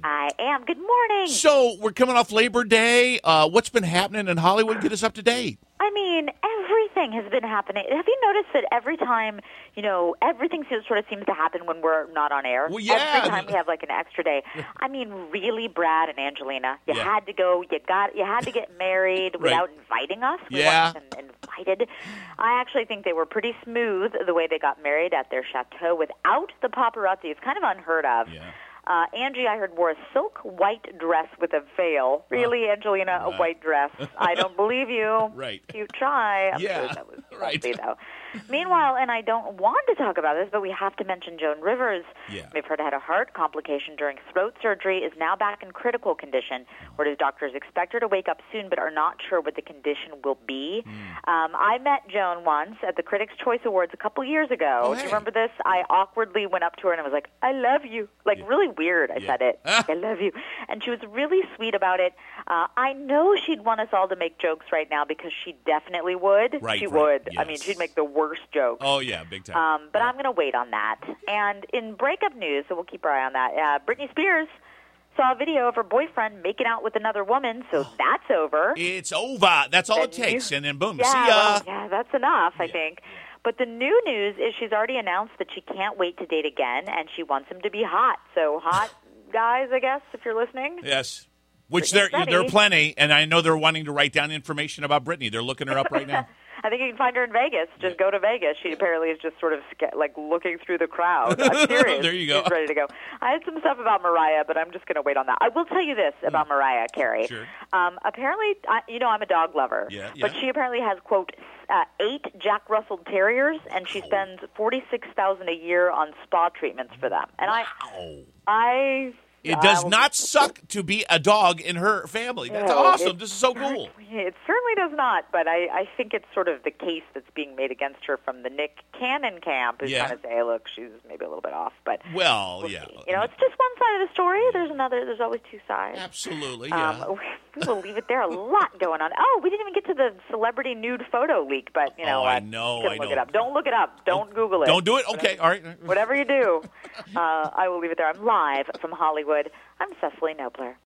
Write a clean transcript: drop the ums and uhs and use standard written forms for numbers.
I am. Good morning. So we're coming off Labor Day. What's been happening in Hollywood? Get us up to date. I mean, everything has been happening. Have you noticed that every time, everything sort of seems to happen when we're not on air? Well, yeah. Every time we have like an extra day. I mean, really, Brad and Angelina, you Yeah. had to go. You had to get married without inviting us. We Yeah. weren't even invited. I actually think they were pretty smooth the way they got married at their chateau without the paparazzi. It's kind of unheard of. Yeah. Angie, I heard, wore a silk white dress with a veil. Really, Angelina, a white dress? I don't believe you. Right. Cute try. I'm Yeah. sure that was Right. lovely, though. Meanwhile, and I don't want to talk about this, but we have to mention Joan Rivers. Yeah. We've heard had a heart complication during throat surgery, is now back in critical condition, where doctors expect her to wake up soon but are not sure what the condition will be. I met Joan once at the Critics' Choice Awards a couple years ago. Oh, Do hey. you remember this? I awkwardly went up to her and I was like, I love you. Really weird, I said it. I love you. And she was really sweet about it. I know she'd want us all to make jokes right now because she definitely would. Right, she right. would. I Yes. mean, she'd make the worst jokes. Oh, yeah, big time. But I'm going to wait on that. And in breakup news, so we'll keep our eye on that, Britney Spears saw a video of her boyfriend making out with another woman, so that's over. It's over. That's all it Then takes. you- And then boom, Yeah, see ya. well, yeah, that's enough, I think. But the new news is she's already announced that she can't wait to date again, and she wants him to be hot. So hot guys, I guess, if you're listening. Yes. Which Britney's there ready. are plenty, and I know they're wanting to write down information about Britney. They're looking her up right now. I think you can find her in Vegas. Just go to Vegas. She apparently is just sort of looking through the crowd. I'm serious. There you go. She's ready to go. I had some stuff about Mariah, but I'm just going to wait on that. I will tell you this about Mariah Carey. Sure. Apparently, I'm a dog lover, Yeah. but she apparently has, quote, 8 Jack Russell Terriers, and she spends $46,000 a year on spa treatments for them. And It does not suck to be a dog in her family. That's No, awesome. This is so cool. It certainly does not, but I think it's sort of the case that's being made against her from the Nick Cannon camp, who's Yeah. trying to say, hey, look, she's maybe a little bit off. But Well, we'll yeah. see. It's just one side of the story. There's always two sides. Absolutely, yeah. We will leave it there. A lot going on. Oh, we didn't even get to the celebrity nude photo leak, but I know, you can I look know. it up. Don't look it up. Don't Google it. Don't do it? Okay, all right. Whatever you do, I will leave it there. I'm live from Hollywood. I'm Cecily Nobler.